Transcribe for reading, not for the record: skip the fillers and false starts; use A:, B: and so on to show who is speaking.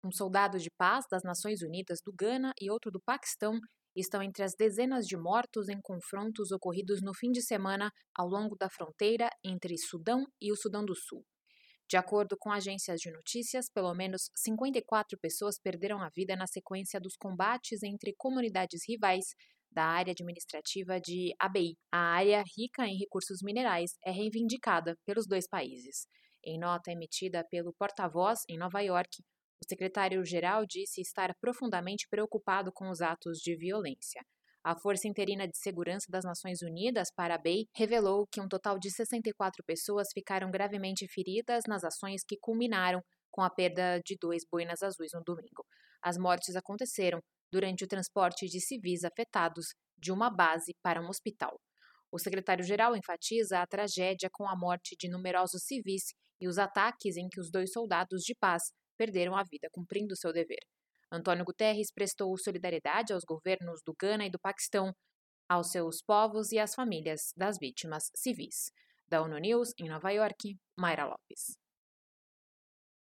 A: Um soldado de paz das Nações Unidas do Gana e outro do Paquistão estão entre as dezenas de mortos em confrontos ocorridos no fim de semana ao longo da fronteira entre Sudão e o Sudão do Sul. De acordo com agências de notícias, pelo menos 54 pessoas perderam a vida na sequência dos combates entre comunidades rivais da área administrativa de Abyei. A área, rica em recursos minerais, é reivindicada pelos dois países. Em nota emitida pelo porta-voz em Nova York, o secretário-geral disse estar profundamente preocupado com os atos de violência. A Força Interina de Segurança das Nações Unidas para Abyei revelou que um total de 64 pessoas ficaram gravemente feridas nas ações que culminaram com a perda de 2 boinas azuis no domingo. As mortes aconteceram durante o transporte de civis afetados de uma base para um hospital. O secretário-geral enfatiza a tragédia com a morte de numerosos civis e os ataques em que os dois soldados de paz perderam a vida cumprindo seu dever. Antônio Guterres prestou solidariedade aos governos do Gana e do Paquistão, aos seus povos e às famílias das vítimas civis. Da ONU News, em Nova York, Mayra Lopes.